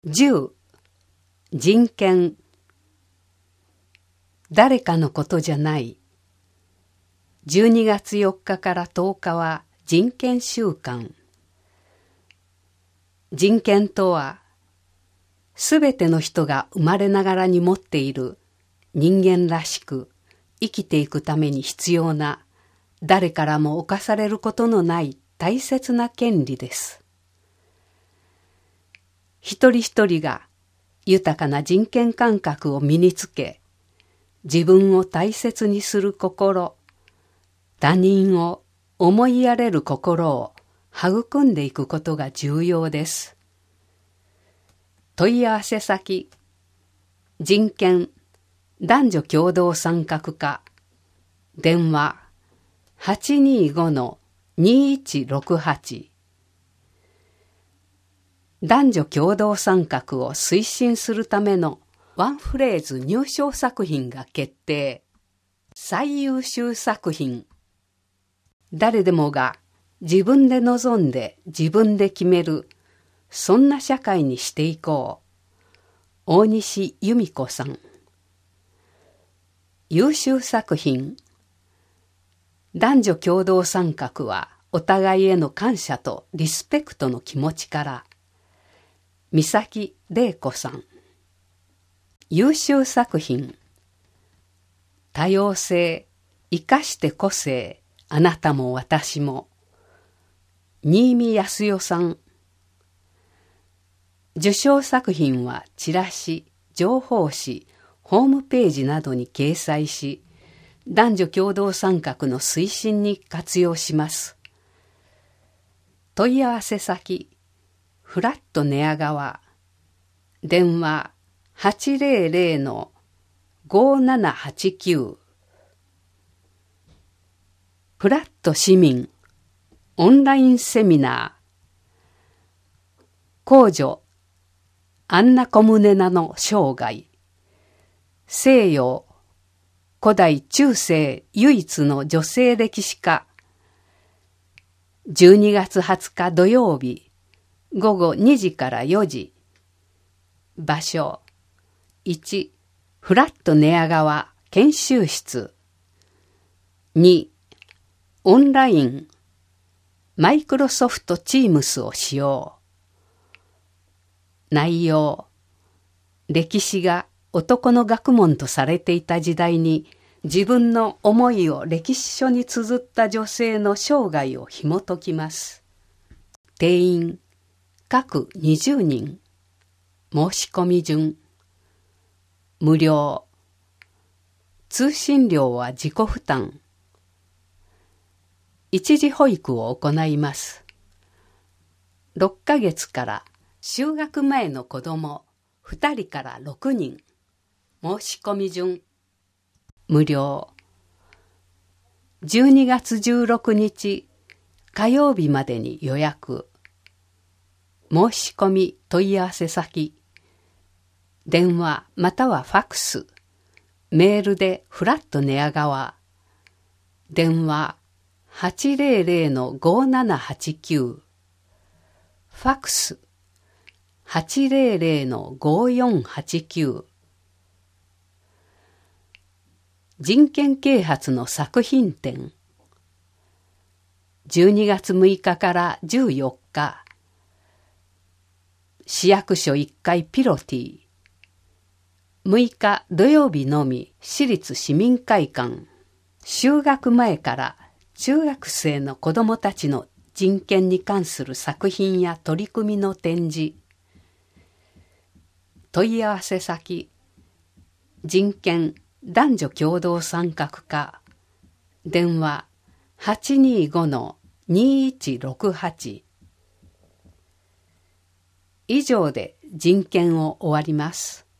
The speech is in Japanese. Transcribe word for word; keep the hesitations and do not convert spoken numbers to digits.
じゅう、人権。誰かのことじゃない。じゅうにがつよっかからとおかは人権週間。人権とは、すべての人が生まれながらに持っている人間らしく生きていくために必要な、誰からも侵されることのない大切な権利です。一人一人が豊かな人権感覚を身につけ、自分を大切にする心、他人を思いやれる心を育んでいくことが重要です。問い合わせ先、人権男女共同参画課、電話 はちにーごのにいちろくはち。男女共同参画を推進するためのワンフレーズ入賞作品が決定。最優秀作品。誰でもが自分で望んで自分で決める、そんな社会にしていこう。大西由美子さん。優秀作品。男女共同参画はお互いへの感謝とリスペクトの気持ちから。三崎玲子さん。優秀作品。多様性、生かして個性、あなたも私も。新見康代さん。受賞作品はチラシ、情報誌、ホームページなどに掲載し、男女共同参画の推進に活用します。問い合わせ先、フラット寝屋川、電話 はちぜろぜろのごーななはちきゅう。フラット市民、オンラインセミナー、公女、アンナ・コムネナの生涯、西洋、古代中世唯一の女性歴史家、じゅうにがつはつか土曜日、ごごにじからよじ。場所いち、フラット寝屋川研修室。に、オンラインマイクロソフトチームスを使用。内容、歴史が男の学問とされていた時代に自分の思いを歴史書に綴った女性の生涯を紐解きます。定員各にじゅうにん。申し込み順。無料。通信料は自己負担。一時保育を行います。ろっかげつから就学前の子どもふたりからろくにん。申し込み順。無料。じゅうにがつじゅうろくにち火曜日までに予約。申し込み問い合わせ先。電話またはファクス。メールでフラット寝屋川。電話 はちぜろぜろのごーななはちきゅう。ファクス はちぜろぜろのごーよんはちきゅう。人権啓発の作品展。じゅうにがつむいかからじゅうよっか。市役所いっかいピロティ。むいか土曜日のみ市立市民会館。就学前から中学生の子どもたちの人権に関する作品や取り組みの展示。問い合わせ先、人権男女共同参画課。電話 はちにーごのにいちろくはち。以上で人権を終わります。